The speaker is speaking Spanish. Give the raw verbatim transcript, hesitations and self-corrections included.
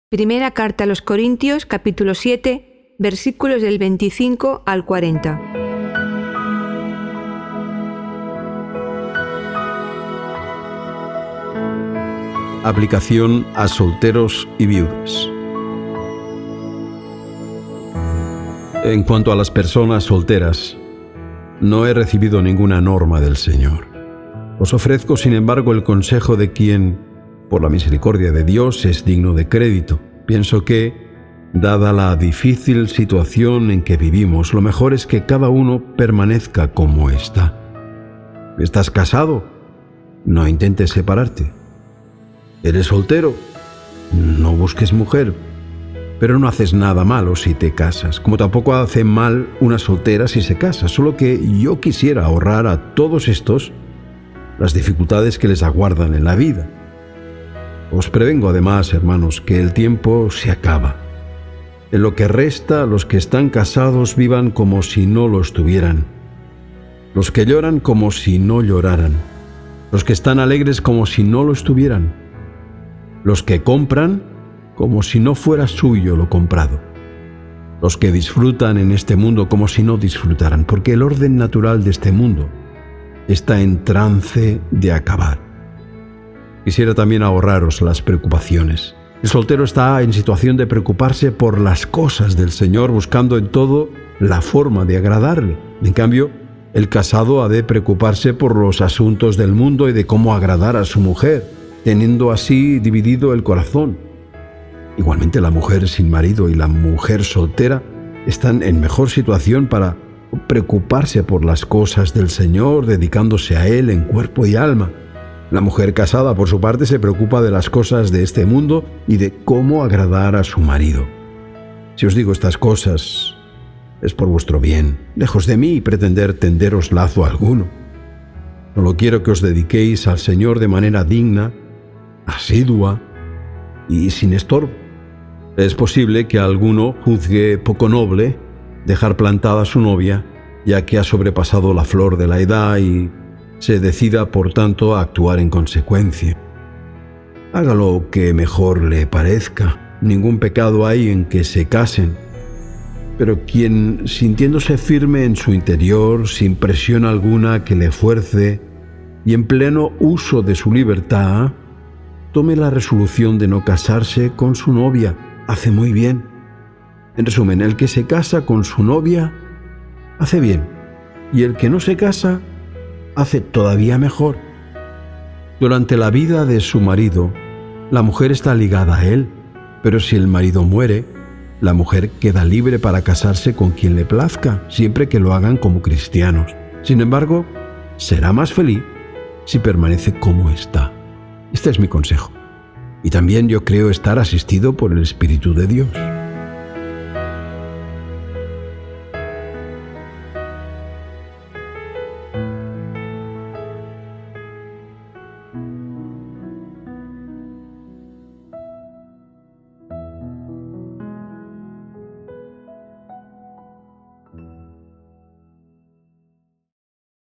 Primera carta a los Corintios, capítulo siete, versículos del veinticinco al cuarenta. Aplicación a solteros y viudas. En cuanto a las personas solteras, no he recibido ninguna norma del Señor. Os ofrezco, sin embargo, el consejo de quien, por la misericordia de Dios, es digno de crédito. Pienso que, dada la difícil situación en que vivimos, lo mejor es que cada uno permanezca como está. ¿Estás casado? No intentes separarte. ¿Eres soltero? No busques mujer. Pero no haces nada malo si te casas, como tampoco hace mal una soltera si se casa, solo que yo quisiera ahorrar a todos estos las dificultades que les aguardan en la vida. Os prevengo además, hermanos, que el tiempo se acaba. En lo que resta, los que están casados vivan como si no lo estuvieran, los que lloran como si no lloraran, los que están alegres como si no lo estuvieran, los que compran como si no fuera suyo lo comprado, los que disfrutan en este mundo como si no disfrutaran, porque el orden natural de este mundo está en trance de acabar. Quisiera también ahorraros las preocupaciones. El soltero está en situación de preocuparse por las cosas del Señor, buscando en todo la forma de agradarle. En cambio, el casado ha de preocuparse por los asuntos del mundo y de cómo agradar a su mujer, teniendo así dividido el corazón. Igualmente, la mujer sin marido y la mujer soltera están en mejor situación para preocuparse por las cosas del Señor, dedicándose a Él en cuerpo y alma. La mujer casada, por su parte, se preocupa de las cosas de este mundo y de cómo agradar a su marido. Si os digo estas cosas, es por vuestro bien, lejos de mí pretender tenderos lazo alguno. Solo quiero que os dediquéis al Señor de manera digna, asidua y sin estorbo. Es posible que alguno juzgue poco noble dejar plantada a su novia, ya que ha sobrepasado la flor de la edad y se decida, por tanto, a actuar en consecuencia. Haga lo que mejor le parezca. Ningún pecado hay en que se casen. Pero quien, sintiéndose firme en su interior, sin presión alguna que le fuerce y en pleno uso de su libertad, tome la resolución de no casarse con su novia, hace muy bien. En resumen, el que se casa con su novia, hace bien. Y el que no se casa, hace todavía mejor. Durante la vida de su marido, la mujer está ligada a él, pero si el marido muere, la mujer queda libre para casarse con quien le plazca, siempre que lo hagan como cristianos. Sin embargo, será más feliz si permanece como está. Este es mi consejo. Y también yo creo estar asistido por el Espíritu de Dios.